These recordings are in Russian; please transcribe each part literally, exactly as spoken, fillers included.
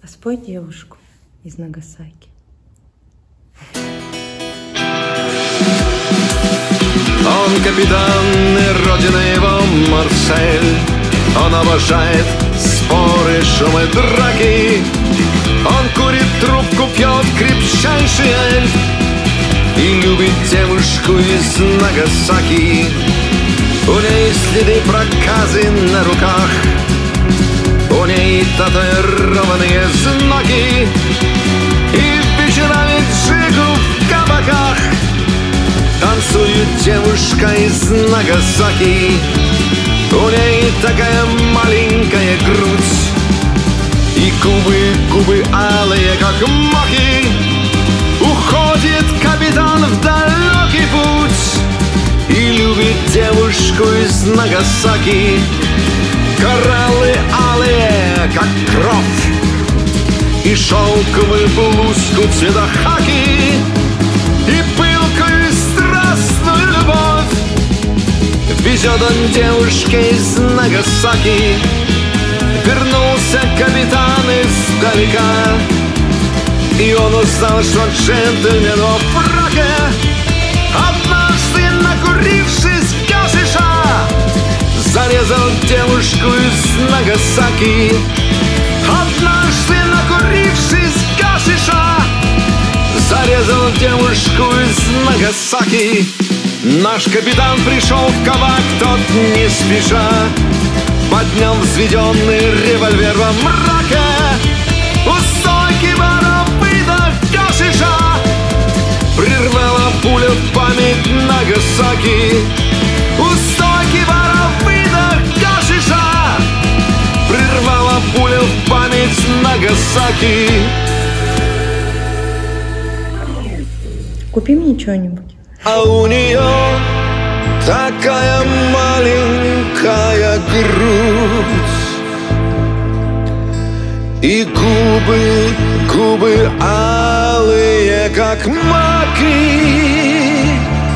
А спой девушку из Нагасаки. Он капитан, и родина его Марсель. Он обожает споры, шумы, драки. Он курит трубку, пьет крепчайший эль и любит девушку из Нагасаки. У ней следы проказы на руках, у ней татуированные знаки, и вечерами джигу в кабаках танцует девушка из Нагасаки. У ней такая маленькая грудь и губы, губы алые, как маки. Уходит капитан в далекий путь и любит девушку из Нагасаки. Кораллы алые, как кровь, и шелковую блузку цвета хаки, и пылкую страстную любовь везет он девушке из Нагасаки. Вернулся капитан издалека, и он узнал, что джентльмен во фраке, однажды накурившись гашиша, зарезал девушку из Нагасаки. Однажды накурившись гашиша, зарезал девушку из Нагасаки. Наш капитан пришел в кабак, тот не спеша поднял взведенный револьвер во мраке. У стойки бара выдох гашиша прервала пуля память Нагасаки. У стойки бара выдох гашиша прервала пуля память Нагасаки. Купи мне что-нибудь. А у нее такая маленькая грудь и губы, губы алые, как маки.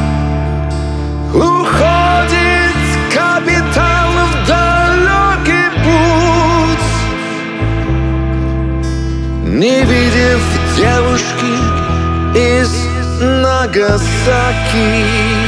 Уходит капитан в далекий путь, не видев девушки из Нагасаки.